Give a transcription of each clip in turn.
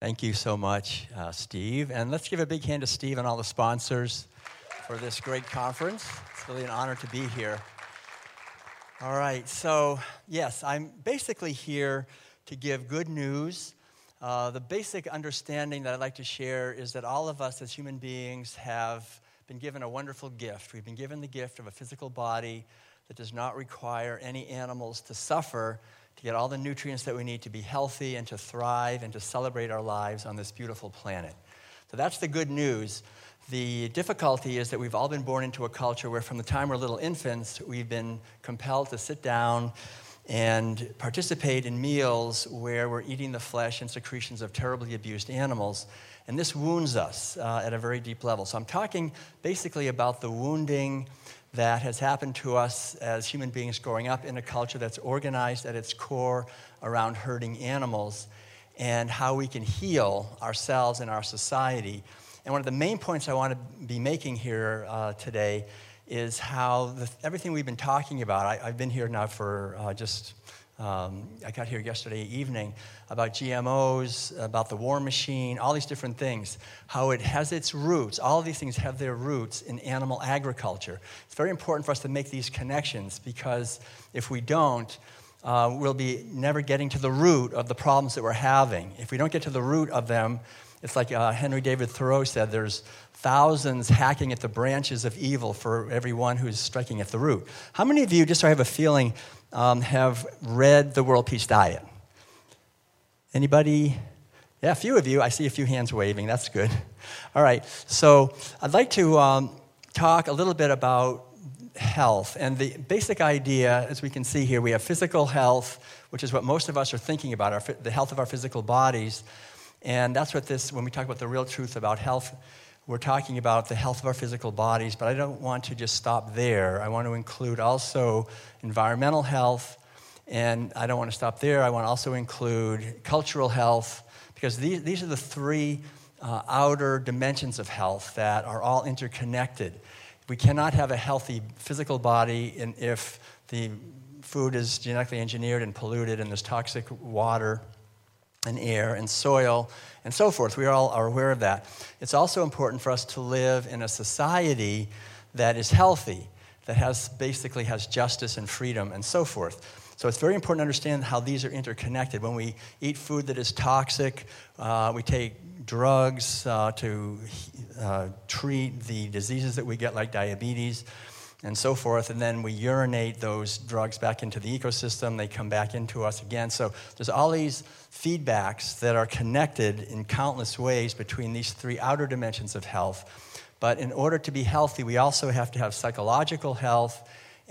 Thank you so much, Steve. And let's give a big hand to Steve and all the sponsors for this great conference. It's really an honor to be here. All right, so yes, I'm basically here to give good news. The basic understanding that I'd like to share is that all of us as human beings have been given a wonderful gift. We've been given the gift of a physical body that does not require any animals to suffer to get all the nutrients that we need to be healthy and to thrive and to celebrate our lives on this beautiful planet. So that's the good news. The difficulty is that we've all been born into a culture where from the time we're little infants, we've been compelled to sit down and participate in meals where we're eating the flesh and secretions of terribly abused animals. And this wounds us at a very deep level. So I'm talking basically about the wounding that has happened to us as human beings growing up in a culture that's organized at its core around herding animals and how we can heal ourselves and our society. And one of the main points I want to be making here today is how everything we've been talking about, I've been here now for I got here yesterday evening, about GMOs, about the war machine, all these different things, how it has its roots. All of these things have their roots in animal agriculture. It's very important for us to make these connections because if we don't, we'll be never getting to the root of the problems that we're having. If we don't get to the root of them, it's like Henry David Thoreau said, there's thousands hacking at the branches of evil for every one who's striking at the root. How many of you, just so I have a feeling, have read The World Peace Diet? Anybody? Yeah, a few of you. I see a few hands waving. That's good. All right. So I'd like to talk a little bit about health. And the basic idea, as we can see here, we have physical health, which is what most of us are thinking about, the health of our physical bodies. And that's what when we talk about the real truth about health, we're talking about the health of our physical bodies, but I don't want to just stop there. I want to include also environmental health, and I don't want to stop there. I want to also include cultural health, because these are the three outer dimensions of health that are all interconnected. We cannot have a healthy physical body if the food is genetically engineered and polluted and there's toxic water and air and soil and so forth. We all are aware of that. It's also important for us to live in a society that is healthy, that basically has justice and freedom and so forth. So it's very important to understand how these are interconnected. When we eat food that is toxic, we take drugs to treat the diseases that we get like diabetes and so forth, and then we urinate those drugs back into the ecosystem. They come back into us again. So there's all these feedbacks that are connected in countless ways between these three outer dimensions of health. But in order to be healthy, we also have to have psychological health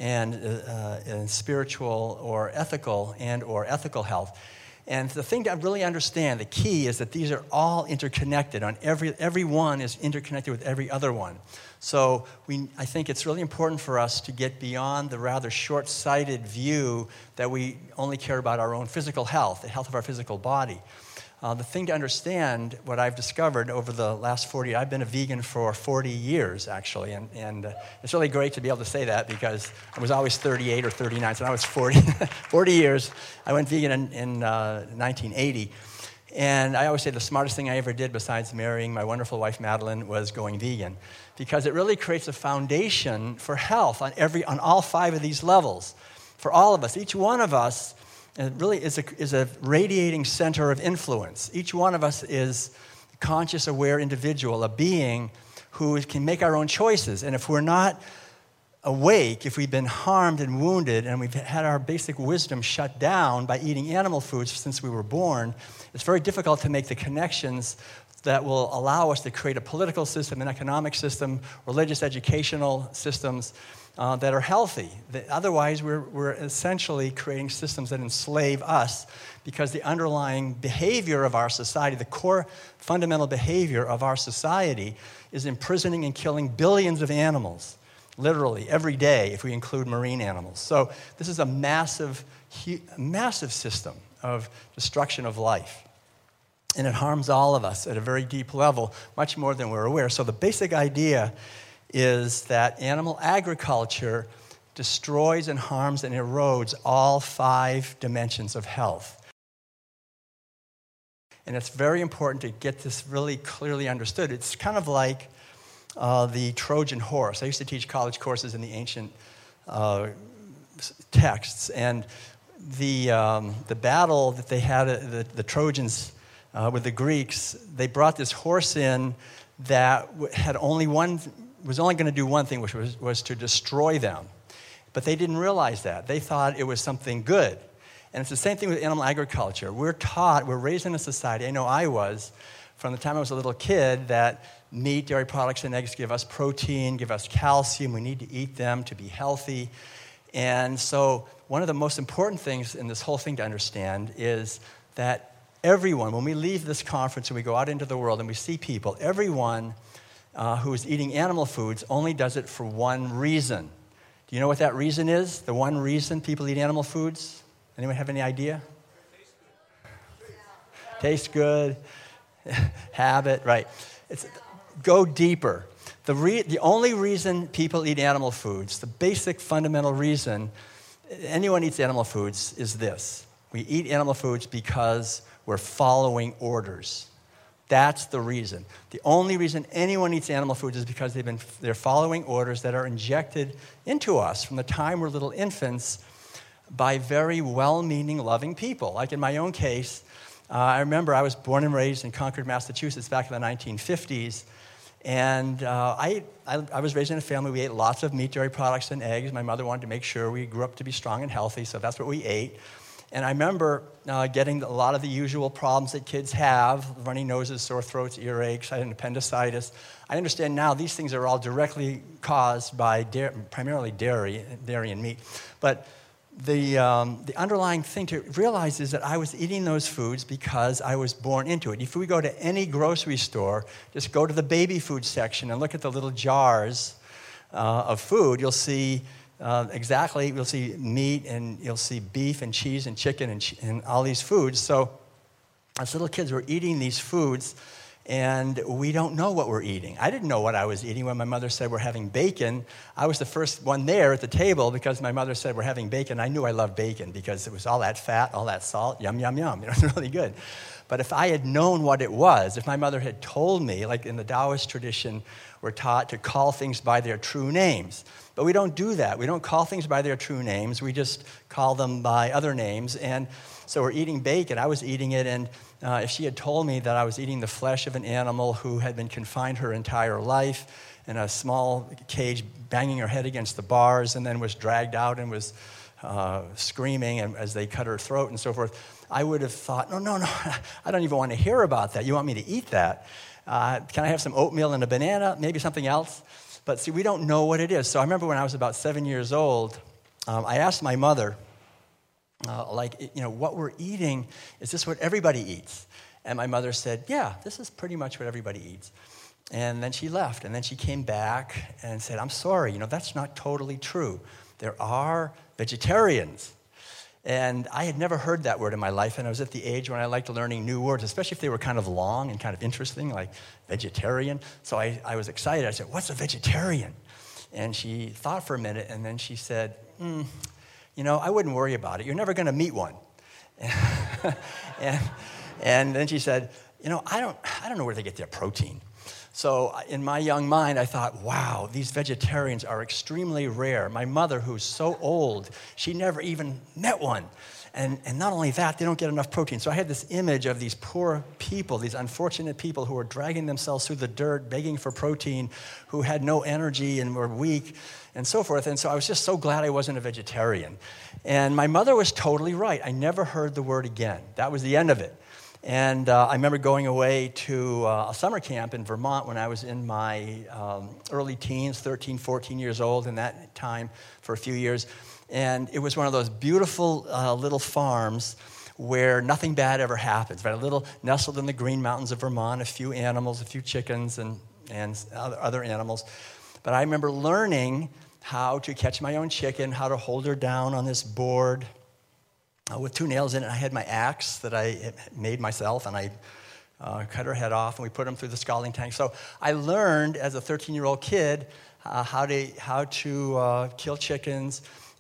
and spiritual or ethical health. And the thing to really understand, the key is that these are all interconnected. Every one is interconnected with every other one. So I think it's really important for us to get beyond the rather short-sighted view that we only care about our own physical health, the health of our physical body. The thing to understand, what I've discovered over the last 40, I've been a vegan for 40 years, actually, and it's really great to be able to say that because I was always 38 or 39, so now it's 40, 40 years. I went vegan in 1980, and I always say the smartest thing I ever did besides marrying my wonderful wife, Madeline, was going vegan, because it really creates a foundation for health on all five of these levels. For all of us, each one of us, it really is a radiating center of influence. Each one of us is a conscious, aware individual, a being who can make our own choices. And if we're not awake, if we've been harmed and wounded, and we've had our basic wisdom shut down by eating animal foods since we were born, it's very difficult to make the connections that will allow us to create a political system, an economic system, religious, educational systems that are healthy. Otherwise, we're essentially creating systems that enslave us because the underlying behavior of our society, the core fundamental behavior of our society, is imprisoning and killing billions of animals, literally, every day, if we include marine animals. So this is a massive system of destruction of life. And it harms all of us at a very deep level, much more than we're aware. So the basic idea is that animal agriculture destroys and harms and erodes all five dimensions of health. And it's very important to get this really clearly understood. It's kind of like the Trojan horse. I used to teach college courses in the ancient texts, and the battle that they had, the Trojans with the Greeks, they brought this horse in that was only going to do one thing, which was to destroy them. But they didn't realize that. They thought it was something good. And it's the same thing with animal agriculture. We're raised in a society, I know I was, from the time I was a little kid, that meat, dairy products, and eggs give us protein, give us calcium. We need to eat them to be healthy. And so one of the most important things in this whole thing to understand is that everyone, when we leave this conference and we go out into the world and we see people, everyone who is eating animal foods only does it for one reason. Do you know what that reason is? The one reason people eat animal foods? Anyone have any idea? Taste good. Habit, right. Go deeper. The only reason people eat animal foods, the basic fundamental reason anyone eats animal foods is this. We eat animal foods because we're following orders. That's the reason. The only reason anyone eats animal foods is because they're following orders that are injected into us from the time we're little infants by very well-meaning, loving people. Like in my own case, I remember I was born and raised in Concord, Massachusetts back in the 1950s, and I was raised in a family. We ate lots of meat, dairy products, and eggs. My mother wanted to make sure we grew up to be strong and healthy, so that's what we ate. And I remember getting a lot of the usual problems that kids have, runny noses, sore throats, earaches, I had an appendicitis. I understand now these things are all directly caused by primarily dairy and meat. But the underlying thing to realize is that I was eating those foods because I was born into it. If we go to any grocery store, just go to the baby food section and look at the little jars of food, you'll see you'll see meat, and you'll see beef and cheese and chicken and all these foods. So as little kids, we're eating these foods, and we don't know what we're eating. I didn't know what I was eating when my mother said we're having bacon. I was the first one there at the table because my mother said we're having bacon. I knew I loved bacon because it was all that fat, all that salt, yum, yum, yum. It was really good. But if I had known what it was, if my mother had told me, like in the Taoist tradition, we're taught to call things by their true names. But we don't do that. We don't call things by their true names. We just call them by other names. And so we're eating bacon. I was eating it, and if she had told me that I was eating the flesh of an animal who had been confined her entire life in a small cage, banging her head against the bars, and then was dragged out and was screaming as they cut her throat and so forth, I would have thought, no, I don't even want to hear about that. You want me to eat that? Can I have some oatmeal and a banana? Maybe something else? But see, we don't know what it is. So I remember when I was about 7 years old, I asked my mother, what we're eating, is this what everybody eats? And my mother said, yeah, this is pretty much what everybody eats. And then she left, and then she came back and said, I'm sorry, that's not totally true. There are vegetarians. And I had never heard that word in my life, and I was at the age when I liked learning new words, especially if they were kind of long and kind of interesting, like vegetarian. So I was excited. I said, what's a vegetarian? And she thought for a minute, and then she said, I wouldn't worry about it. You're never going to meet one. and then she said, I don't know where they get their protein. So in my young mind, I thought, wow, these vegetarians are extremely rare. My mother, who's so old, she never even met one. And not only that, they don't get enough protein. So I had this image of these poor people, these unfortunate people who were dragging themselves through the dirt, begging for protein, who had no energy and were weak, and so forth. And so I was just so glad I wasn't a vegetarian. And my mother was totally right. I never heard the word again. That was the end of it. And I remember going away to a summer camp in Vermont when I was in my early teens, 13, 14 years old in that time for a few years. And it was one of those beautiful little farms where nothing bad ever happens, right? A little nestled in the Green Mountains of Vermont, a few animals, a few chickens and other animals. But I remember learning how to catch my own chicken, how to hold her down on this board with 2 nails in it. I had my axe that I made myself, and I cut her head off, and we put them through the scalding tank. So I learned as a 13-year-old kid how to kill chickens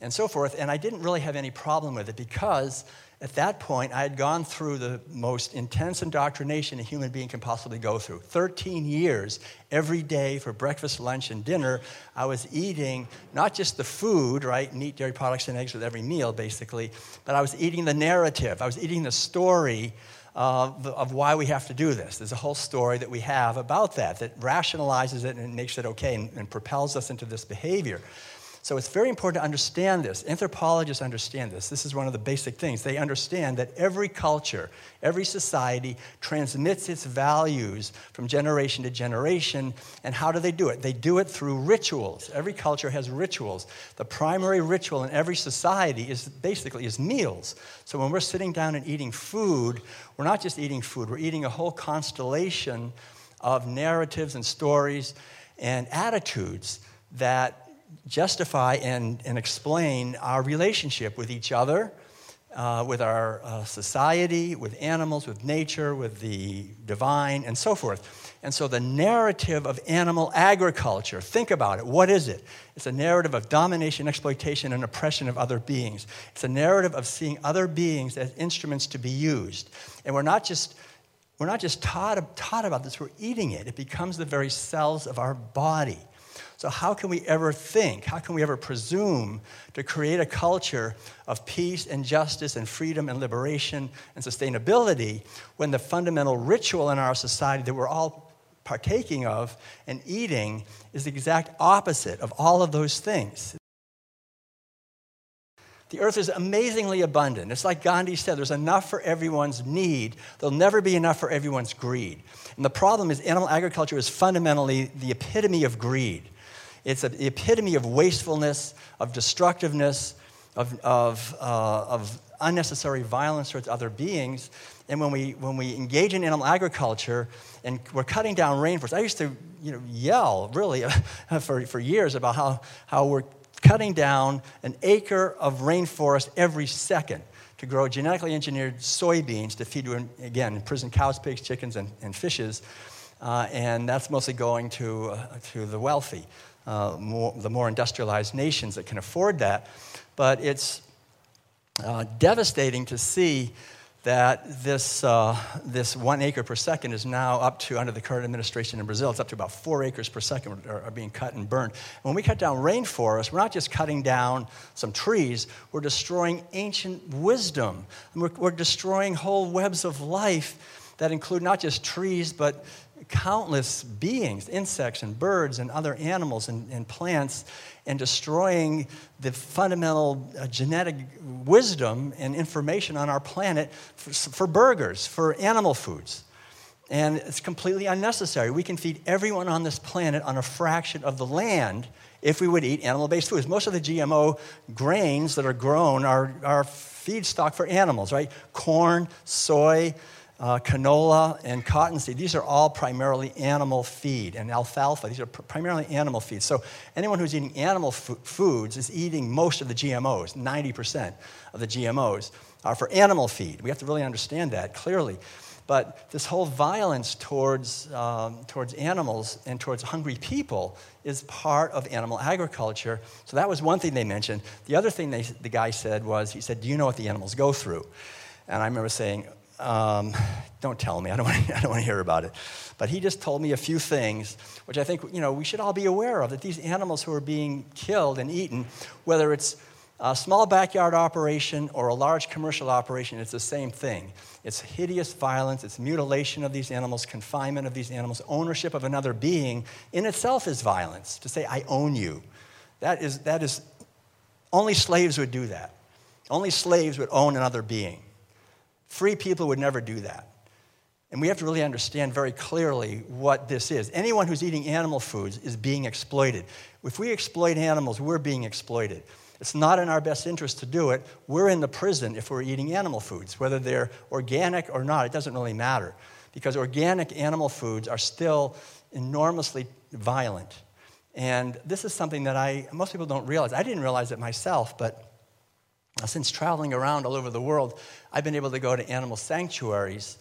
and so forth. And I didn't really have any problem with it because at that point I had gone through the most intense indoctrination a human being can possibly go through. 13 years, every day for breakfast, lunch, and dinner, I was eating not just the food, right, meat, dairy products, and eggs with every meal, basically, but I was eating the narrative. I was eating the story of why we have to do this. There's a whole story that we have about that rationalizes it and makes it okay and propels us into this behavior. So it's very important to understand this. Anthropologists understand this. This is one of the basic things. They understand that every culture, every society transmits its values from generation to generation. And how do they do it? They do it through rituals. Every culture has rituals. The primary ritual in every society is meals. So when we're sitting down and eating food, we're not just eating food. We're eating a whole constellation of narratives and stories and attitudes that justify and explain our relationship with each other, with our society, with animals, with nature, with the divine, and so forth. And so the narrative of animal agriculture, think about it. What is it? It's a narrative of domination, exploitation, and oppression of other beings. It's a narrative of seeing other beings as instruments to be used. And we're not just taught about this, we're eating it. It becomes the very cells of our body. So how can we ever think, how can we ever presume to create a culture of peace and justice and freedom and liberation and sustainability when the fundamental ritual in our society that we're all partaking of and eating is the exact opposite of all of those things? The earth is amazingly abundant. It's like Gandhi said, there's enough for everyone's need. There'll never be enough for everyone's greed. And the problem is animal agriculture is fundamentally the epitome of greed. It's the epitome of wastefulness, of destructiveness, of unnecessary violence towards other beings. And when we engage in animal agriculture and we're cutting down rainforests, I used to yell really for years about how we're cutting down an acre of rainforest every second to grow genetically engineered soybeans to feed, again, prison cows, pigs, chickens, and fishes. And that's mostly going to the wealthy. The more industrialized nations that can afford that. But it's devastating to see that this 1 acre per second is now up to, under the current administration in Brazil, it's up to about 4 acres per second are being cut and burned. When we cut down rainforests, we're not just cutting down some trees, we're destroying ancient wisdom. We're destroying whole webs of life that include not just trees, but countless beings, insects and birds and other animals and plants, and destroying the fundamental genetic wisdom and information on our planet for burgers, for animal foods. And it's completely unnecessary. We can feed everyone on this planet on a fraction of the land if we would eat animal-based foods. Most of the GMO grains that are grown are feedstock for animals, right? Corn, soy, canola, and cottonseed. These are all primarily animal feed. And alfalfa, these are primarily animal feed. So anyone who's eating animal foods is eating most of the GMOs. 90% of the GMOs are for animal feed. We have to really understand that clearly. But this whole violence towards animals and towards hungry people is part of animal agriculture. So that was one thing they mentioned. The other thing the guy said was, he said, "Do you know what the animals go through?" And I remember saying, don't tell me. I don't want to hear about it. But he just told me a few things, which I think we should all be aware of. That these animals who are being killed and eaten, whether it's a small backyard operation or a large commercial operation, it's the same thing. It's hideous violence. It's mutilation of these animals, confinement of these animals, ownership of another being in itself is violence. To say I own you, that is only slaves would do that. Only slaves would own another being. Free people would never do that. And we have to really understand very clearly what this is. Anyone who's eating animal foods is being exploited. If we exploit animals, we're being exploited. It's not in our best interest to do it. We're in the prison if we're eating animal foods. Whether they're organic or not, it doesn't really matter. Because organic animal foods are still enormously violent. And this is something that most people don't realize. I didn't realize it myself, but since traveling around all over the world, I've been able to go to animal sanctuaries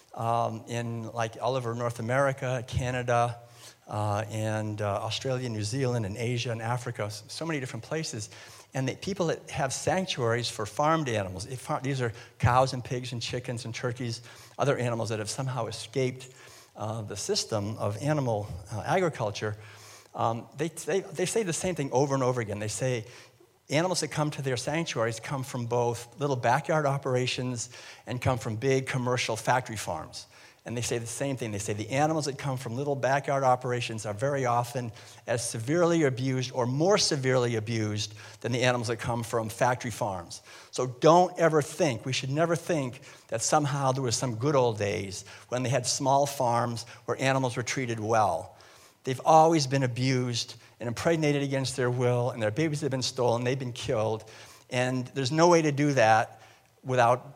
in all over North America, Canada, and Australia, New Zealand, and Asia, and Africa, so many different places. And the people that have sanctuaries for farmed animals, these are cows and pigs and chickens and turkeys, other animals that have somehow escaped the system of animal agriculture, they say the same thing over and over again. They say animals that come to their sanctuaries come from both little backyard operations and come from big commercial factory farms. And they say the same thing. They say the animals that come from little backyard operations are very often as severely abused or more severely abused than the animals that come from factory farms. So don't ever think, we should never think that somehow there was some good old days when they had small farms where animals were treated well. They've always been abused and impregnated against their will, and their babies have been stolen, they've been killed, and there's no way to do that without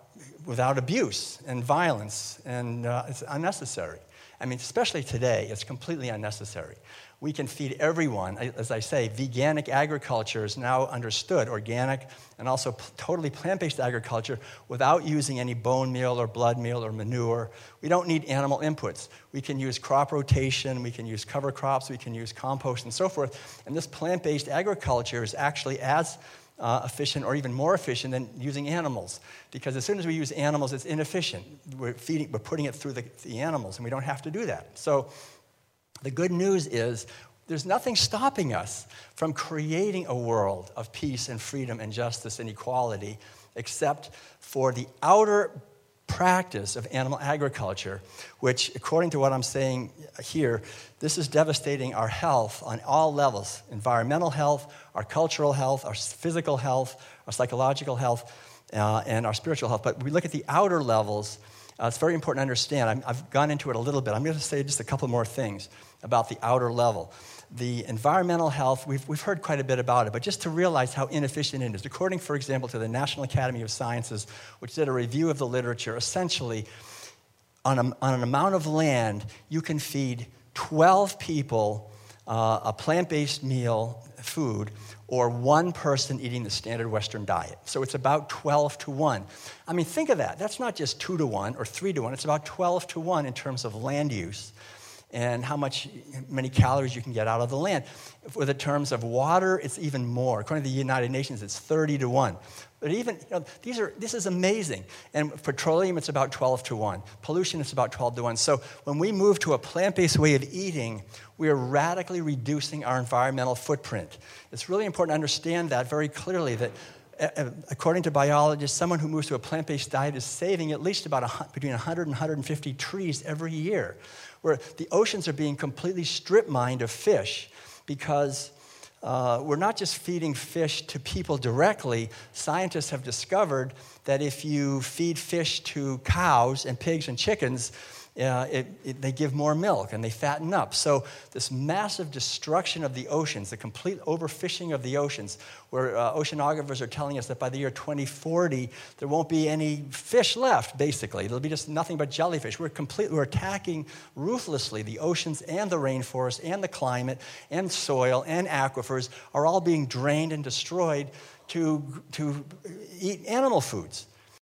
abuse and violence, and it's unnecessary. I mean, especially today, it's completely unnecessary. We can feed everyone. As I say, veganic agriculture is now understood, organic and also totally plant-based agriculture without using any bone meal or blood meal or manure. We don't need animal inputs. We can use crop rotation, we can use cover crops, we can use compost and so forth. And this plant-based agriculture is actually as efficient or even more efficient than using animals. Because as soon as we use animals, it's inefficient. We're putting it through the animals, and we don't have to do that. So the good news is there's nothing stopping us from creating a world of peace and freedom and justice and equality except for the outer practice of animal agriculture, which, according to what I'm saying here, this is devastating our health on all levels: environmental health, our cultural health, our physical health, our psychological health, and our spiritual health. But we look at the outer levels. It's very important to understand. I've gone into it a little bit. I'm going to say just a couple more things about the outer level. The environmental health, we've heard quite a bit about it, but just to realize how inefficient it is. According, for example, to the National Academy of Sciences, which did a review of the literature, essentially, on an amount of land, you can feed 12 people a plant-based meal, food, or one person eating the standard Western diet. So it's about 12 to 1. I mean, think of that. That's not just 2 to 1 or 3 to 1. It's about 12 to 1 in terms of land use and how many calories you can get out of the land. For the terms of water, it's even more. According to the United Nations, it's 30 to 1. But even, this is amazing. And petroleum, it's about 12 to 1. Pollution, it's about 12 to 1. So when we move to a plant-based way of eating, we are radically reducing our environmental footprint. It's really important to understand that very clearly, that according to biologists, someone who moves to a plant-based diet is saving at least between 100 and 150 trees every year, where the oceans are being completely strip-mined of fish because we're not just feeding fish to people directly. Scientists have discovered that if you feed fish to cows and pigs and chickens, they give more milk and they fatten up. So this massive destruction of the oceans, the complete overfishing of the oceans, where oceanographers are telling us that by the year 2040, there won't be any fish left, basically. There'll be just nothing but jellyfish. We're attacking ruthlessly the oceans and the rainforest and the climate and soil and aquifers are all being drained and destroyed to eat animal foods.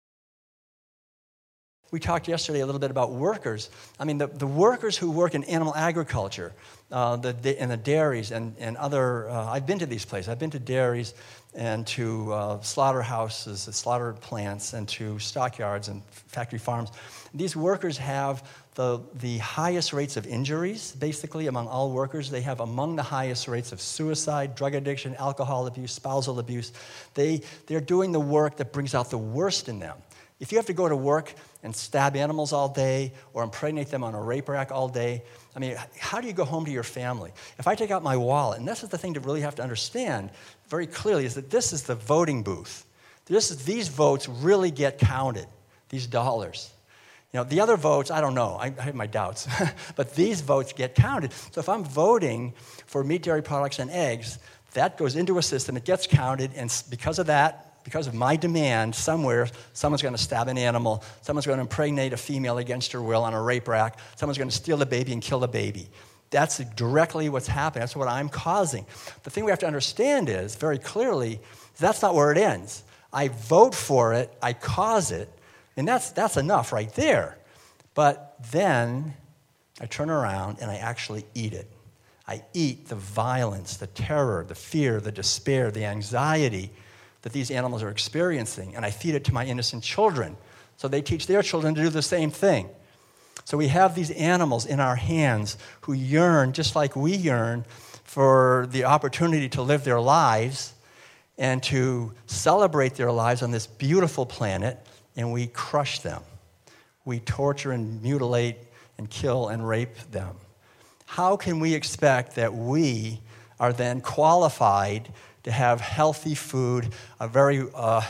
We talked yesterday a little bit about workers. I mean, the workers who work in animal agriculture, in the dairies and other, I've been to these places. I've been to dairies and to slaughterhouses, slaughter plants, and to stockyards and factory farms. These workers have the highest rates of injuries, basically, among all workers. They have among the highest rates of suicide, drug addiction, alcohol abuse, spousal abuse. They're doing the work that brings out the worst in them. If you have to go to work and stab animals all day or impregnate them on a rape rack all day, I mean, how do you go home to your family? If I take out my wallet, and this is the thing to really have to understand very clearly, is that this is the voting booth. These votes really get counted, these dollars. The other votes, I don't know. I have my doubts. But these votes get counted. So if I'm voting for meat, dairy products, and eggs, that goes into a system, it gets counted, and because of that, because of my demand, somewhere, someone's going to stab an animal, someone's going to impregnate a female against her will on a rape rack, someone's going to steal the baby and kill the baby. That's directly what's happening. That's what I'm causing. The thing we have to understand is, very clearly, that's not where it ends. I vote for it, I cause it, and that's enough right there. But then I turn around and I actually eat it. I eat the violence, the terror, the fear, the despair, the anxiety that these animals are experiencing, and I feed it to my innocent children. So they teach their children to do the same thing. So we have these animals in our hands who yearn, just like we yearn, for the opportunity to live their lives and to celebrate their lives on this beautiful planet, and we crush them. We torture and mutilate and kill and rape them. How can we expect that we are then qualified to have healthy food, a very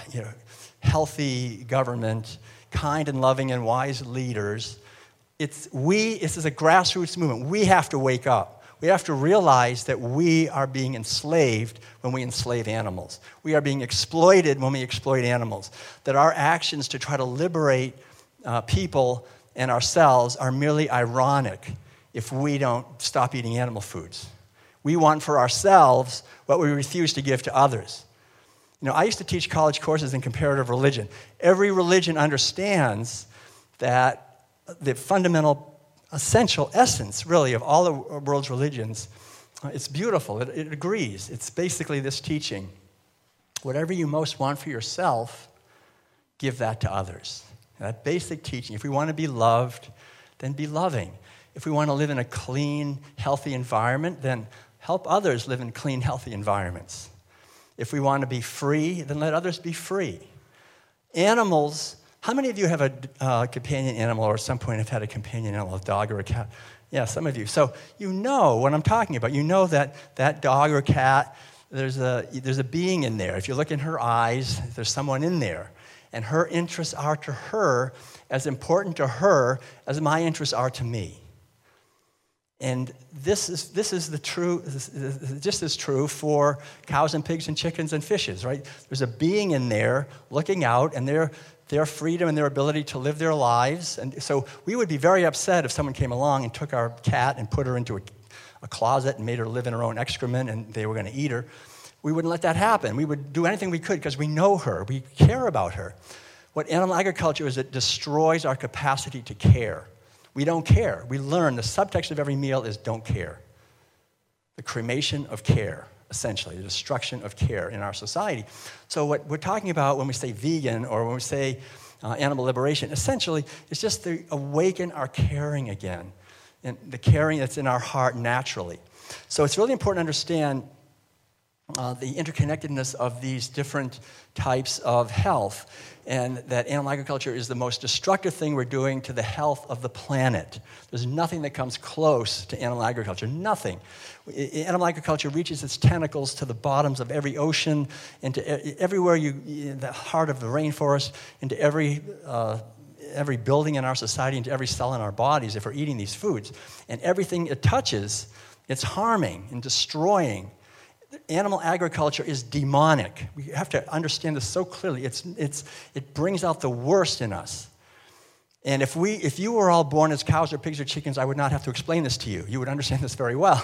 healthy government, kind and loving and wise leaders? This is a grassroots movement. We have to wake up. We have to realize that we are being enslaved when we enslave animals. We are being exploited when we exploit animals. That our actions to try to liberate people and ourselves are merely ironic if we don't stop eating animal foods. We want for ourselves what we refuse to give to others. I used to teach college courses in comparative religion. Every religion understands that the fundamental, essential essence, really, of all the world's religions, it's beautiful. It agrees. It's basically this teaching. Whatever you most want for yourself, give that to others. That basic teaching. If we want to be loved, then be loving. If we want to live in a clean, healthy environment, then help others live in clean, healthy environments. If we want to be free, then let others be free. Animals, how many of you have a companion animal or at some point have had a companion animal, a dog or a cat? Yeah, some of you. So you know what I'm talking about. You know that dog or cat, there's a being in there. If you look in her eyes, there's someone in there. And her interests are to her as important to her as my interests are to me. And this is just as true for cows and pigs and chickens and fishes, right? There's a being in there looking out, and their freedom and their ability to live their lives. And so we would be very upset if someone came along and took our cat and put her into a closet and made her live in her own excrement, and they were going to eat her. We wouldn't let that happen. We would do anything we could because we know her. We care about her. What animal agriculture is, it destroys our capacity to care. We don't care. We learn the subtext of every meal is don't care. The cremation of care, essentially, the destruction of care in our society. So what we're talking about when we say vegan or when we say animal liberation, essentially, is just to awaken our caring again, and the caring that's in our heart naturally. So it's really important to understand the interconnectedness of these different types of health, and that animal agriculture is the most destructive thing we're doing to the health of the planet. There's nothing that comes close to animal agriculture, nothing. Animal agriculture reaches its tentacles to the bottoms of every ocean, into everywhere in the heart of the rainforest, into every building in our society, into every cell in our bodies if we're eating these foods. And everything it touches, it's harming and destroying. Animal agriculture is demonic. We have to understand this so clearly. It brings out the worst in us. And if you were all born as cows or pigs or chickens, I would not have to explain this to you. You would understand this very well.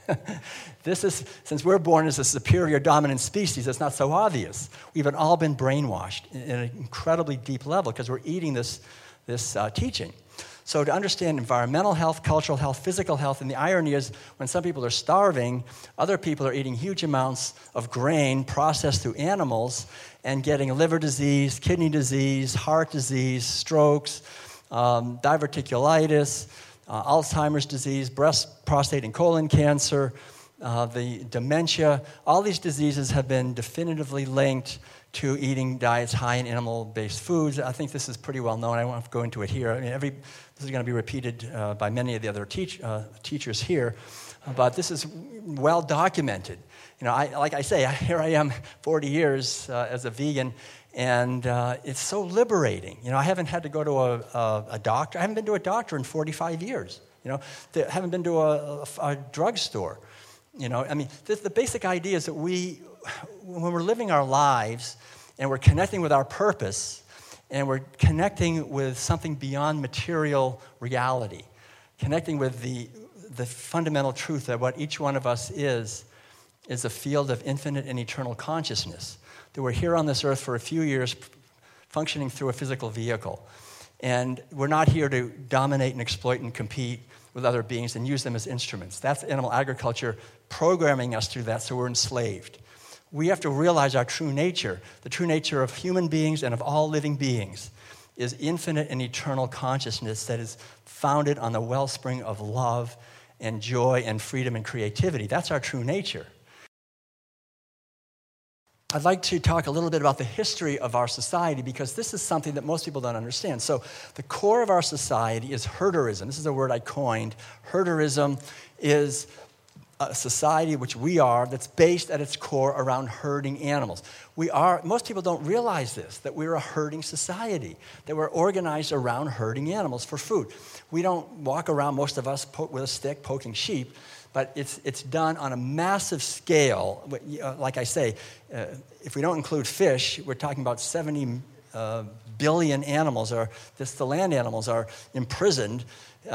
Since we're born as a superior dominant species, it's not so obvious. We've all been brainwashed in an incredibly deep level because we're eating this teaching. So to understand environmental health, cultural health, physical health, and the irony is when some people are starving, other people are eating huge amounts of grain processed through animals and getting liver disease, kidney disease, heart disease, strokes, diverticulitis, Alzheimer's disease, breast, prostate, and colon cancer, the dementia. All these diseases have been definitively linked to eating diets high in animal-based foods. I think this is pretty well known. I won't have to go into it here. I mean, this is going to be repeated by many of the other teachers here, but this is well documented. Like I say, here I am 40 years as a vegan, and it's so liberating. I haven't had to go to a doctor. I haven't been to a doctor in 45 years. I haven't been to a drugstore. The basic idea is that when we're living our lives and we're connecting with our purpose and we're connecting with something beyond material reality, connecting with the fundamental truth that what each one of us is a field of infinite and eternal consciousness, that we're here on this earth for a few years functioning through a physical vehicle. And we're not here to dominate and exploit and compete with other beings and use them as instruments. That's animal agriculture programming us through that, so we're enslaved. we have to realize our true nature. The true nature of human beings and of all living beings is infinite and eternal consciousness that is founded on the wellspring of love and joy and freedom and creativity. That's our true nature. I'd like to talk a little bit about the history of our society because this is something that most people don't understand. So the core of our society is herderism. This is a word I coined. Herderism is a society, which we are, that's based at its core around herding animals. Most people don't realize this, that we're a herding society, that we're organized around herding animals for food. We don't walk around, most of us, with a stick poking sheep, but it's done on a massive scale. Like I say, if we don't include fish, we're talking about 70 billion animals, the land animals are imprisoned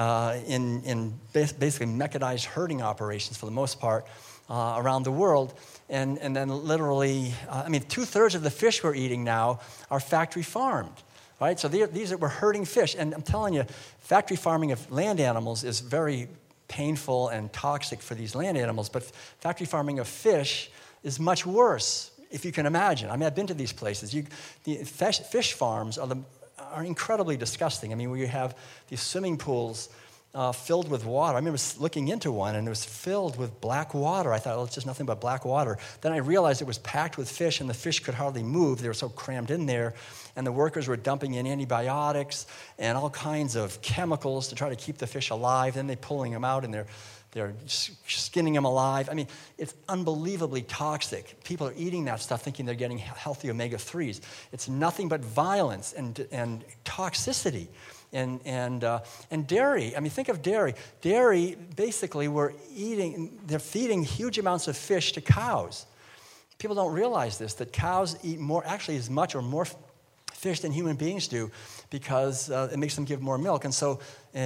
in basically mechanized herding operations for the most part around the world. And then literally, 2/3 of the fish we're eating now are factory farmed, right? So we're herding fish. And I'm telling you, factory farming of land animals is very painful and toxic for these land animals, but factory farming of fish is much worse, if you can imagine. I've been to these places. The fish farms are incredibly disgusting. Where you have these swimming pools filled with water. I remember looking into one, and it was filled with black water. I thought, well, it's just nothing but black water. Then I realized it was packed with fish, and the fish could hardly move. They were so crammed in there, and the workers were dumping in antibiotics and all kinds of chemicals to try to keep the fish alive. Then they're pulling them out, and they're skinning them alive. It's unbelievably toxic. People are eating that stuff thinking they're getting healthy omega-3s. It's nothing but violence and toxicity. And dairy. Think of dairy. Dairy, basically, they're feeding huge amounts of fish to cows. People don't realize this, that cows eat as much or more fish than human beings do because it makes them give more milk. And so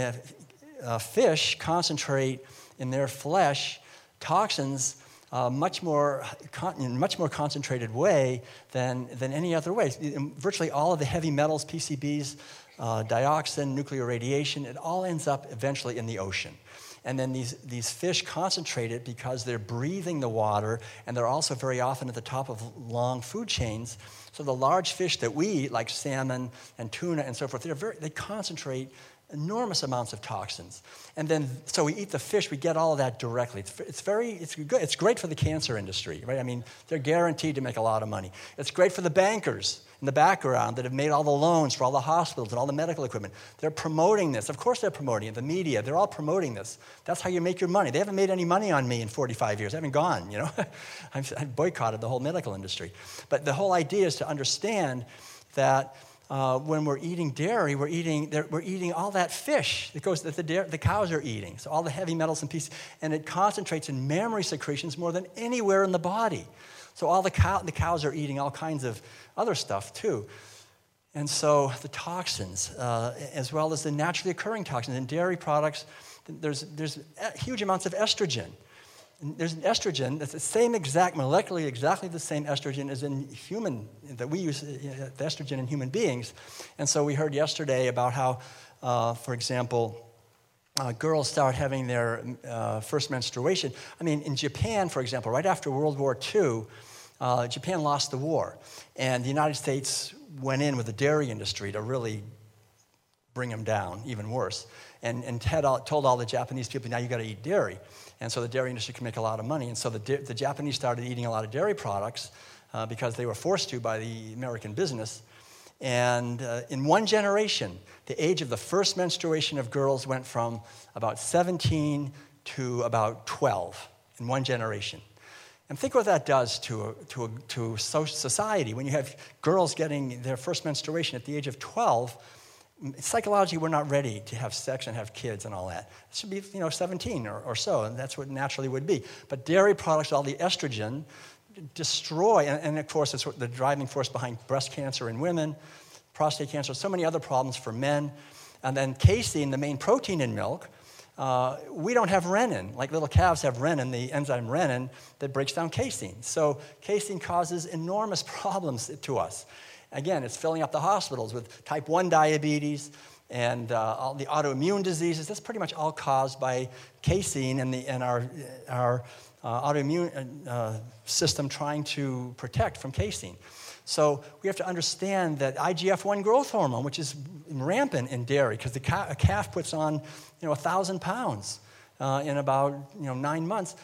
fish concentrate in their flesh toxins much more concentrated way than any other way. Virtually all of the heavy metals, PCBs, dioxin, nuclear radiation, it all ends up eventually in the ocean. And then these fish concentrate it because they're breathing the water, and they're also very often at the top of long food chains. So the large fish that we eat, like salmon and tuna and so forth, they concentrate enormous amounts of toxins. And then, so we eat the fish, we get all of that directly. It's good. It's great for the cancer industry, right? They're guaranteed to make a lot of money. It's great for the bankers in the background that have made all the loans for all the hospitals and all the medical equipment. They're promoting this. Of course they're promoting it. The media, they're all promoting this. That's how you make your money. They haven't made any money on me in 45 years. I haven't gone, I've boycotted the whole medical industry. But the whole idea is to understand that when we're eating dairy, we're eating all that fish that the cows are eating. So all the heavy metals and pieces, and it concentrates in mammary secretions more than anywhere in the body. So all the cows are eating all kinds of other stuff too. And so the toxins, as well as the naturally occurring toxins in dairy products, there's huge amounts of estrogen. And there's an estrogen that's the same molecularly exactly the same estrogen as in that we use, the estrogen in human beings. And so we heard yesterday about how, for example, girls start having their first menstruation. In Japan, for example, right after World War II, Japan lost the war. And the United States went in with the dairy industry to really bring them down, even worse. And told all the Japanese people, now you got to eat dairy. And so the dairy industry can make a lot of money. And so the Japanese started eating a lot of dairy products because they were forced to by the American business. And in one generation, the age of the first menstruation of girls went from about 17 to about 12 in one generation. And think what that does to society. When you have girls getting their first menstruation at the age of 12, psychologically, we're not ready to have sex and have kids and all that. It should be, 17 or so, and that's what naturally would be. But dairy products, all the estrogen, destroy, and of course, it's the driving force behind breast cancer in women, prostate cancer, so many other problems for men. And then casein, the main protein in milk, we don't have renin. Like little calves have renin, the enzyme renin, that breaks down casein. So casein causes enormous problems to us. Again, it's filling up the hospitals with type 1 diabetes and all the autoimmune diseases. That's pretty much all caused by casein and our autoimmune system trying to protect from casein. So we have to understand that IGF-1 growth hormone, which is rampant in dairy, because a calf puts on 1,000 pounds in about 9 months.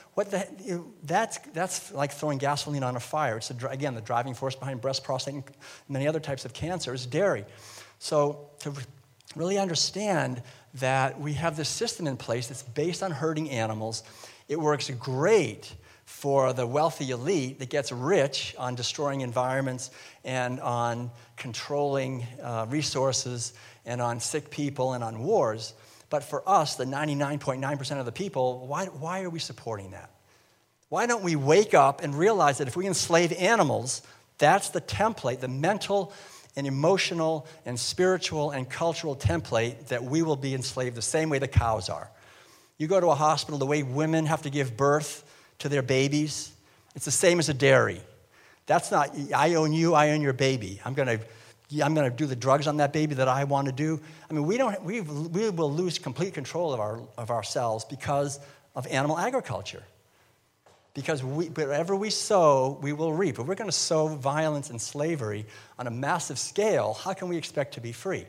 That's like throwing gasoline on a fire. It's again the driving force behind breast, prostate, and many other types of cancer is dairy. So to really understand that we have this system in place that's based on herding animals, it works great for the wealthy elite that gets rich on destroying environments and on controlling resources and on sick people and on wars. But for us, the 99.9% of the people, why are we supporting that? Why don't we wake up and realize that if we enslave animals, that's the template, the mental and emotional and spiritual and cultural template that we will be enslaved the same way the cows are. You go to a hospital, the way women have to give birth to their babies, it's the same as a dairy. That's not, I own you, I own your baby. I'm going to do the drugs on that baby that I want to do. I mean, we will lose complete control of ourselves because of animal agriculture. Because whatever we sow, we will reap. If we're going to sow violence and slavery on a massive scale, how can we expect to be free?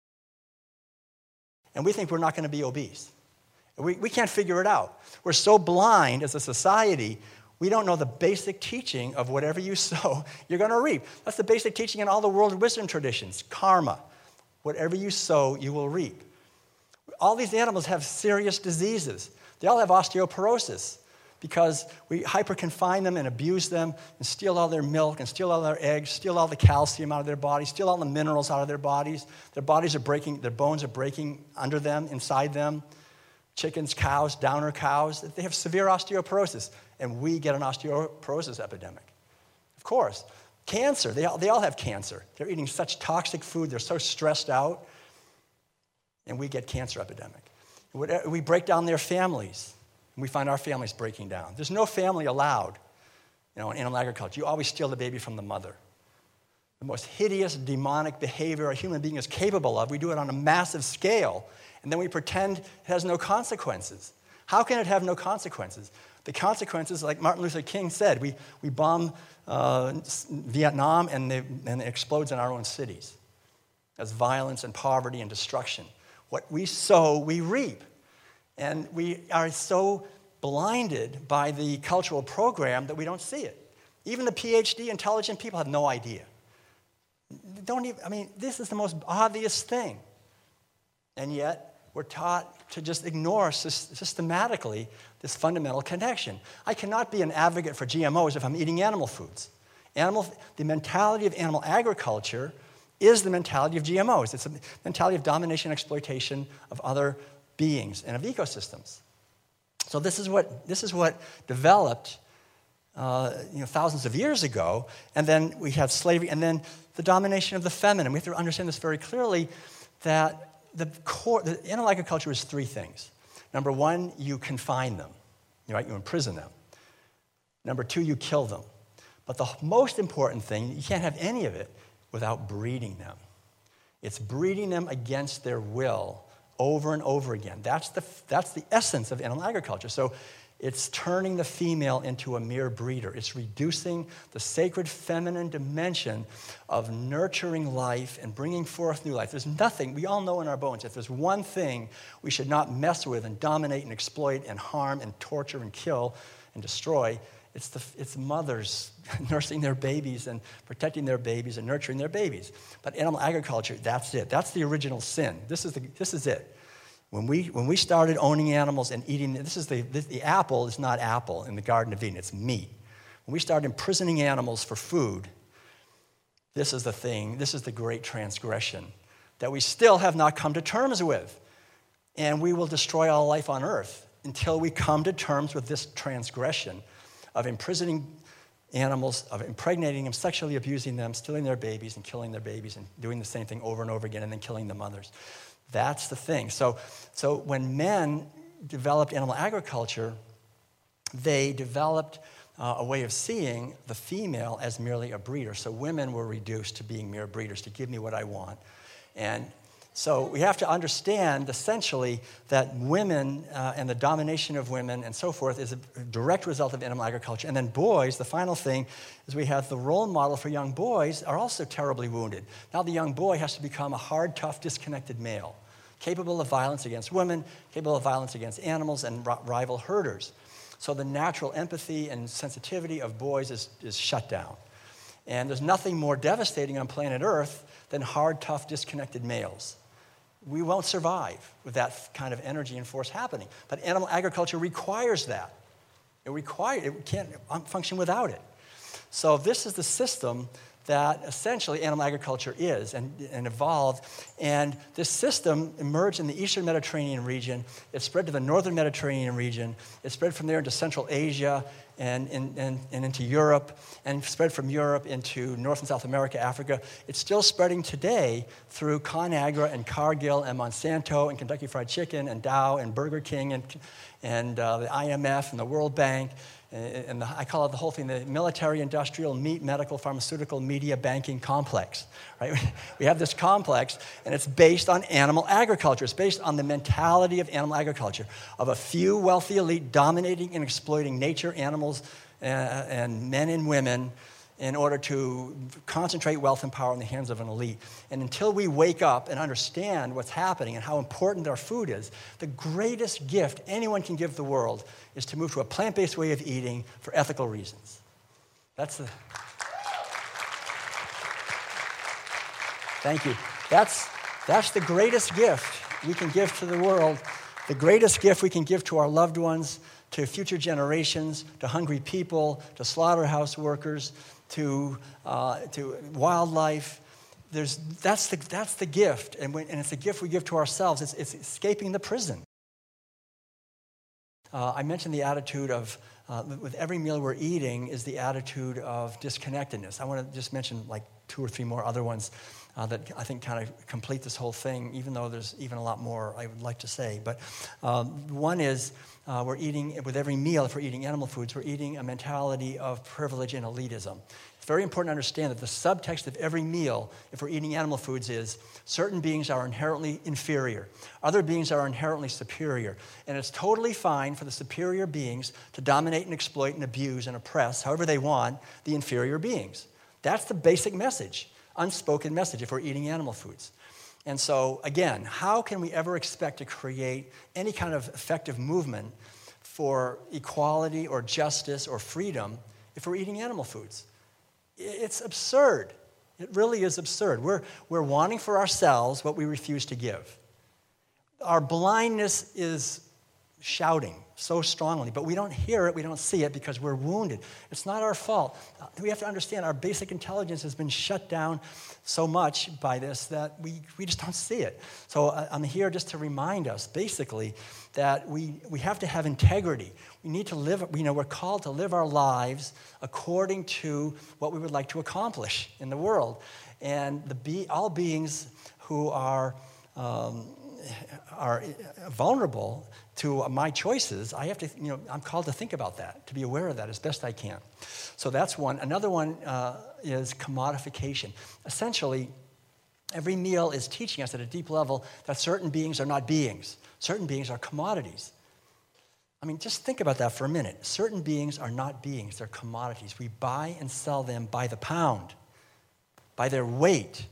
And we think we're not going to be obese. We can't figure it out. We're so blind as a society, we don't know the basic teaching of whatever you sow, you're going to reap. That's the basic teaching in all the world wisdom traditions, karma. Whatever you sow, you will reap. All these animals have serious diseases. They all have osteoporosis because we hyper-confine them and abuse them and steal all their milk and steal all their eggs, steal all the calcium out of their bodies, steal all the minerals out of their bodies. Their bodies are breaking, their bones are breaking under them, inside them. Chickens, cows, downer cows, they have severe osteoporosis, and we get an osteoporosis epidemic. Of course. Cancer, they all have cancer. They're eating such toxic food, they're so stressed out, and we get cancer epidemic. We break down their families, and we find our families breaking down. There's no family allowed, in animal agriculture. You always steal the baby from the mother. The most hideous, demonic behavior a human being is capable of, we do it on a massive scale, and then we pretend it has no consequences. How can it have no consequences? The consequences, like Martin Luther King said, we bomb Vietnam and it explodes in our own cities as violence and poverty and destruction. What we sow, we reap. And we are so blinded by the cultural program that we don't see it. Even the PhD intelligent people have no idea. This is the most obvious thing. And yet, we're taught to just ignore systematically this fundamental connection. I cannot be an advocate for GMOs if I'm eating animal foods. The mentality of animal agriculture is the mentality of GMOs. It's a mentality of domination and exploitation of other beings and of ecosystems. So this is what developed thousands of years ago, and then we have slavery, and then the domination of the feminine. We have to understand this very clearly, that the animal agriculture is three things. Number one, you confine them, right? You imprison them. Number two, you kill them. But the most important thing, you can't have any of it without breeding them. It's breeding them against their will over and over again. That's the essence of animal agriculture. So it's turning the female into a mere breeder. It's reducing the sacred feminine dimension of nurturing life and bringing forth new life. There's nothing, we all know in our bones, if there's one thing we should not mess with and dominate and exploit and harm and torture and kill and destroy, it's mothers nursing their babies and protecting their babies and nurturing their babies. But animal agriculture, that's it. That's the original sin. This is it. When we started owning animals and eating, the apple is not apple in the Garden of Eden, it's meat. When we started imprisoning animals for food, this is the thing, this is the great transgression that we still have not come to terms with. And we will destroy all life on earth until we come to terms with this transgression of imprisoning animals, of impregnating them, sexually abusing them, stealing their babies and killing their babies and doing the same thing over and over again and then killing the mothers. That's the thing. So when men developed animal agriculture, they developed a way of seeing the female as merely a breeder. So women were reduced to being mere breeders, to give me what I want. And So we have to understand, essentially, that women and the domination of women and so forth is a direct result of animal agriculture. And then boys, the final thing, is we have the role model for young boys are also terribly wounded. Now the young boy has to become a hard, tough, disconnected male, capable of violence against women, capable of violence against animals and rival herders. So the natural empathy and sensitivity of boys is shut down. And there's nothing more devastating on planet Earth than hard, tough, disconnected males. We won't survive with that kind of energy and force happening. But animal agriculture requires that. It can't function without it. So this is the system that essentially animal agriculture is and evolved. And this system emerged in the Eastern Mediterranean region. It spread to the Northern Mediterranean region. It spread from there into Central Asia and into Europe, and spread from Europe into North and South America, Africa. It's still spreading today through ConAgra and Cargill and Monsanto and Kentucky Fried Chicken and Dow and Burger King and the IMF and the World Bank. And I call it the whole thing, the military, industrial, meat, medical, pharmaceutical, media, banking complex. Right? We have this complex, and it's based on animal agriculture. It's based on the mentality of animal agriculture, of a few wealthy elite dominating and exploiting nature, animals, and men and women in order to concentrate wealth and power in the hands of an elite. And until we wake up and understand what's happening and how important our food is, the greatest gift anyone can give the world is to move to a plant-based way of eating for ethical reasons. Thank you. That's the greatest gift we can give to the world, the greatest gift we can give to our loved ones, to future generations, to hungry people, to slaughterhouse workers, to wildlife. That's the gift, and it's a gift we give to ourselves. It's escaping the prison. I mentioned the attitude of, with every meal we're eating, is the attitude of disconnectedness. I want to just mention like 2 or 3 more other ones that I think kind of complete this whole thing, even though there's even a lot more I would like to say. But one is we're eating, with every meal, if we're eating animal foods, we're eating a mentality of privilege and elitism. It's very important to understand that the subtext of every meal, if we're eating animal foods, is certain beings are inherently inferior. Other beings are inherently superior. And it's totally fine for the superior beings to dominate and exploit and abuse and oppress, however they want, the inferior beings. That's the basic message, unspoken message, if we're eating animal foods. And so, again, how can we ever expect to create any kind of effective movement for equality or justice or freedom if we're eating animal foods? It's absurd. It really is absurd. We're wanting for ourselves what we refuse to give. Our blindness is shouting so strongly, but we don't hear it, we don't see it because we're wounded. It's not our fault. We have to understand our basic intelligence has been shut down so much by this that we just don't see it. So I'm here just to remind us, basically, that we have to have integrity. We need to live, we're called to live our lives according to what we would like to accomplish in the world. And all beings who are vulnerable to my choices, I have to, I'm called to think about that, to be aware of that as best I can. So that's one. Another one is commodification. Essentially, every meal is teaching us at a deep level that certain beings are not beings. Certain beings are commodities. I mean, just think about that for a minute. Certain beings are not beings, they're commodities. We buy and sell them by the pound, by their weight.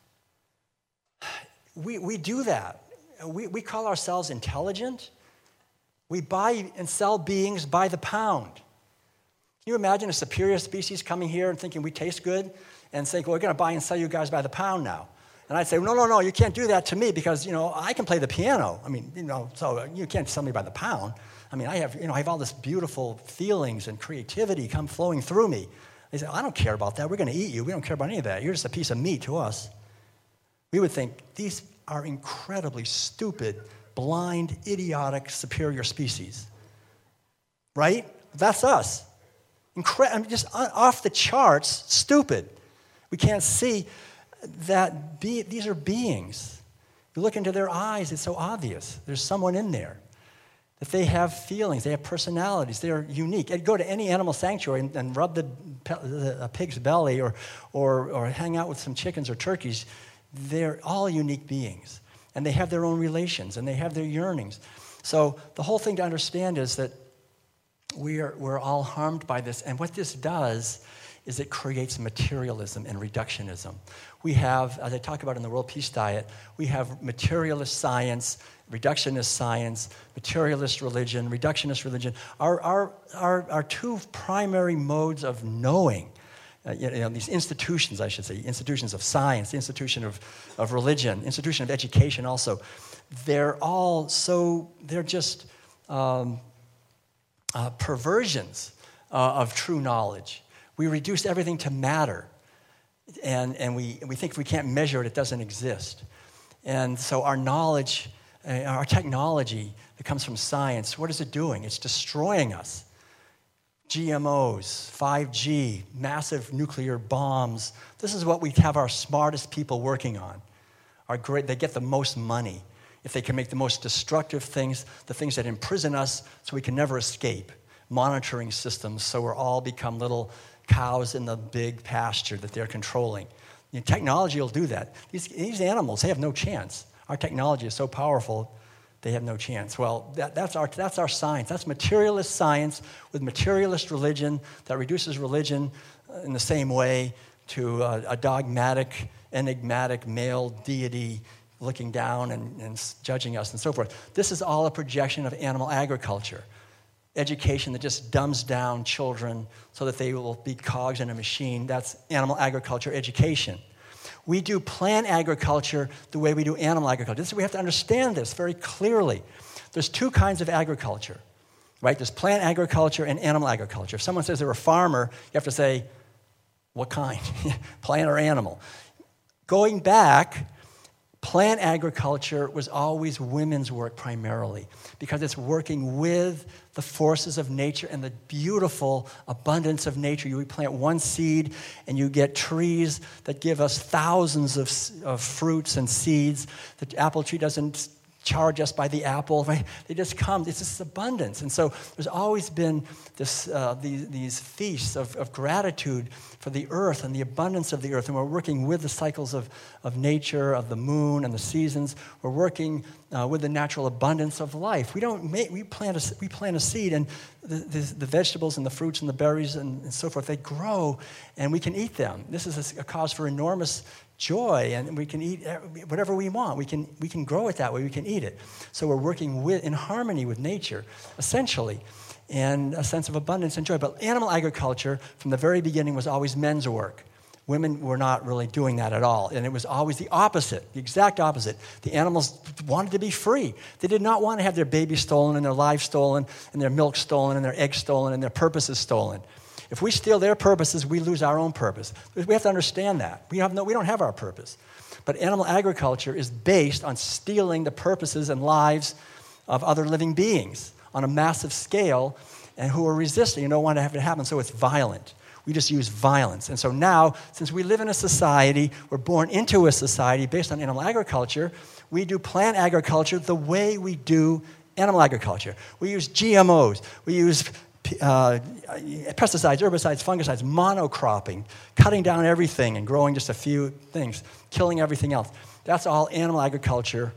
We do that. We call ourselves intelligent. We buy and sell beings by the pound. Can you imagine a superior species coming here and thinking we taste good and saying, well, we're going to buy and sell you guys by the pound now? And I'd say, no, you can't do that to me because, I can play the piano. I mean, so you can't sell me by the pound. I mean, I have all this beautiful feelings and creativity come flowing through me. They say, I don't care about that. We're going to eat you. We don't care about any of that. You're just a piece of meat to us. We would think these are incredibly stupid, blind, idiotic, superior species. Right? That's us. Just off the charts, stupid. We can't see that these are beings. You look into their eyes, it's so obvious. There's someone in there. That they have feelings, they have personalities, they're unique. I'd go to any animal sanctuary and rub a pig's belly or hang out with some chickens or turkeys. They're all unique beings. And they have their own relations, and they have their yearnings. So the whole thing to understand is that we're all harmed by this. And what this does is it creates materialism and reductionism. We have, as I talk about in the World Peace Diet, we have materialist science, reductionist science, materialist religion, reductionist religion. Our two primary modes of knowing, these institutions, I should say, institutions of science, the institution of religion, institution of education also, they're just perversions of true knowledge. We reduce everything to matter, and we think if we can't measure it, it doesn't exist. And so our knowledge, our technology that comes from science, what is it doing? It's destroying us. GMOs, 5G, massive nuclear bombs. This is what we have our smartest people working on. They get the most money if they can make the most destructive things, the things that imprison us so we can never escape. Monitoring systems so we're all become little cows in the big pasture that they're controlling. Technology will do that. These animals, they have no chance. Our technology is so powerful, they have no chance. Well, that's our science. That's materialist science with materialist religion that reduces religion in the same way to a dogmatic, enigmatic male deity looking down and judging us and so forth. This is all a projection of animal agriculture. Education that just dumbs down children so that they will be cogs in a machine. That's animal agriculture education. We do plant agriculture the way we do animal agriculture. We have to understand this very clearly. There's two kinds of agriculture, right? There's plant agriculture and animal agriculture. If someone says they're a farmer, you have to say, what kind? Plant or animal? Going back, plant agriculture was always women's work primarily because it's working with the forces of nature and the beautiful abundance of nature. You plant one seed and you get trees that give us thousands of fruits and seeds. The apple tree doesn't charge us by the apple, right? They just come. It's this abundance. And so there's always been these feasts of gratitude for the earth and the abundance of the earth. And we're working with the cycles of nature, of the moon and the seasons. We're working with the natural abundance of life. We plant a seed, and the vegetables and the fruits and the berries and so forth, they grow, and we can eat them. This is a cause for enormous joy, and we can eat whatever we want. We can grow it that way. We can eat it. So we're working in harmony with nature, essentially, and a sense of abundance and joy. But animal agriculture, from the very beginning, was always men's work. Women were not really doing that at all, and it was always the opposite, the exact opposite. The animals wanted to be free. They did not want to have their babies stolen and their lives stolen and their milk stolen and their eggs stolen and their purposes stolen. If we steal their purposes, we lose our own purpose. We have to understand that. We don't have our purpose. But animal agriculture is based on stealing the purposes and lives of other living beings on a massive scale, and who are resisting and don't want to have it happen, so it's violent. We just use violence. And so now, since we live in a society, we're born into a society based on animal agriculture, we do plant agriculture the way we do animal agriculture. We use GMOs. We use pesticides, herbicides, fungicides, monocropping, cutting down everything and growing just a few things, killing everything else. That's all animal agriculture.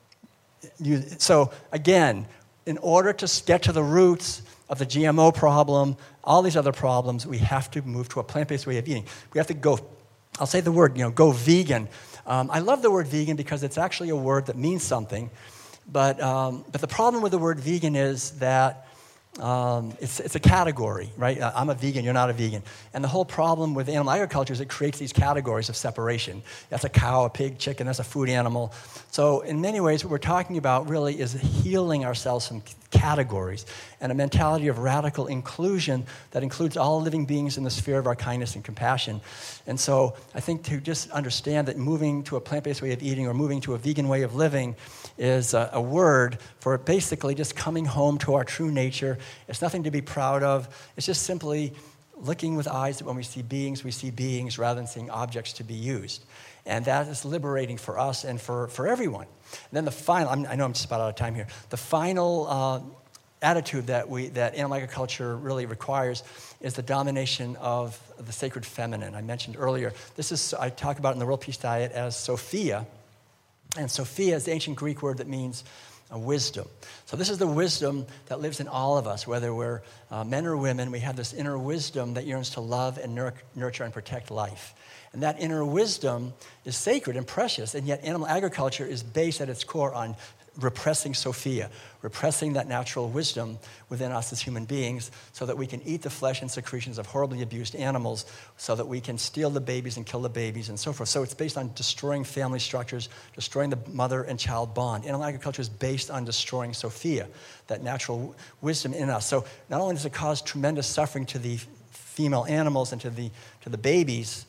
So again, in order to get to the roots of the GMO problem, all these other problems, we have to move to a plant-based way of eating. We have to go, I'll say the word, go vegan. I love the word vegan because it's actually a word that means something. But the problem with the word vegan is that it's a category, right? I'm a vegan, you're not a vegan. And the whole problem with animal agriculture is it creates these categories of separation. That's a cow, a pig, chicken, that's a food animal. So in many ways, what we're talking about really is healing ourselves from categories and a mentality of radical inclusion that includes all living beings in the sphere of our kindness and compassion. And so I think to just understand that moving to a plant-based way of eating or moving to a vegan way of living is a word for basically just coming home to our true nature. It's nothing to be proud of. It's just simply looking with eyes that when we see beings rather than seeing objects to be used. And that is liberating for us and for everyone. And then the final, I know I'm just about out of time here, the final attitude that animal agriculture really requires is the domination of the sacred feminine. I mentioned earlier, I talk about in the World Peace Diet as Sophia. And Sophia is the ancient Greek word that means wisdom. So this is the wisdom that lives in all of us, whether we're men or women. We have this inner wisdom that yearns to love and nurture and protect life. And that inner wisdom is sacred and precious, and yet animal agriculture is based at its core on repressing Sophia, repressing that natural wisdom within us as human beings so that we can eat the flesh and secretions of horribly abused animals, so that we can steal the babies and kill the babies and so forth. So it's based on destroying family structures, destroying the mother and child bond. Animal agriculture is based on destroying Sophia, that natural wisdom in us. So not only does it cause tremendous suffering to the female animals and to the babies,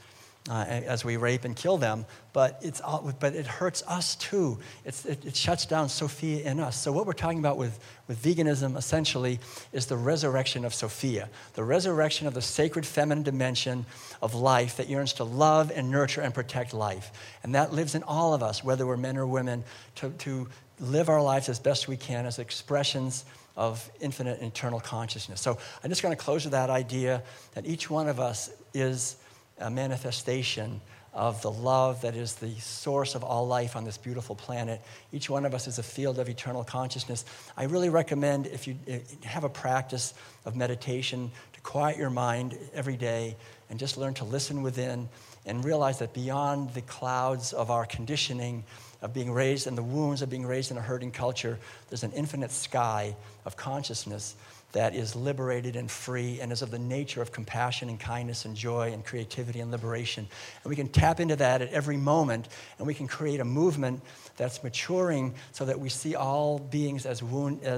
as we rape and kill them, but it hurts us too. It shuts down Sophia in us. So what we're talking about with veganism essentially is the resurrection of Sophia, the resurrection of the sacred feminine dimension of life that yearns to love and nurture and protect life. And that lives in all of us, whether we're men or women, to live our lives as best we can as expressions of infinite and eternal consciousness. So I'm just going to close with that idea that each one of us is a manifestation of the love that is the source of all life on this beautiful planet. Each one of us is a field of eternal consciousness. I really recommend, if you have a practice of meditation, to quiet your mind every day and just learn to listen within and realize that beyond the clouds of our conditioning, of being raised and the wounds of being raised in a hurting culture, there's an infinite sky of consciousness that is liberated and free and is of the nature of compassion and kindness and joy and creativity and liberation. And we can tap into that at every moment, and we can create a movement that's maturing so that we see all beings as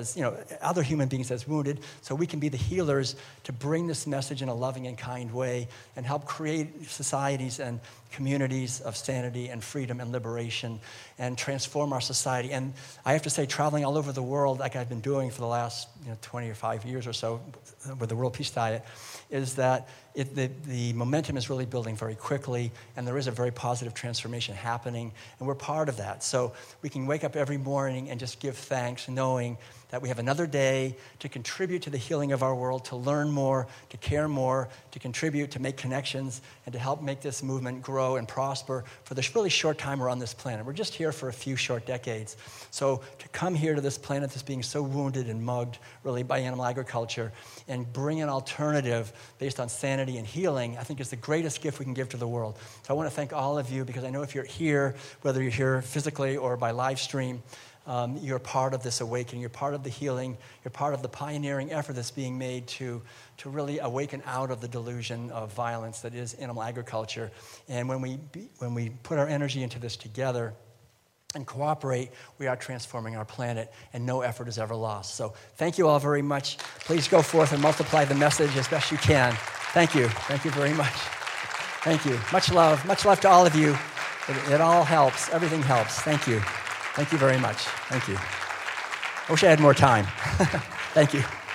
other human beings as wounded, so we can be the healers to bring this message in a loving and kind way and help create societies and communities of sanity and freedom and liberation and transform our society. And I have to say, traveling all over the world like I've been doing for the last 25 years or so with the World Peace Diet, is that the momentum is really building very quickly, and there is a very positive transformation happening, and we're part of that. So we can wake up every morning and just give thanks, knowing that we have another day to contribute to the healing of our world, to learn more, to care more, to contribute, to make connections, and to help make this movement grow and prosper for the really short time we're on this planet. We're just here for a few short decades. So to come here to this planet that's being so wounded and mugged, really, by animal agriculture, and bring an alternative based on sanity and healing, I think is the greatest gift we can give to the world. So I want to thank all of you, because I know if you're here, whether you're here physically or by live stream, you're part of this awakening, you're part of the healing, you're part of the pioneering effort that's being made to really awaken out of the delusion of violence that is animal agriculture. And when we put our energy into this together and cooperate, we are transforming our planet, and no effort is ever lost. So thank you all very much. Please go forth and multiply the message as best you can. Thank you. Thank you very much. Thank you. Much love. Much love to all of you. It all helps. Everything helps. Thank you. Thank you very much. Thank you. I wish I had more time. Thank you.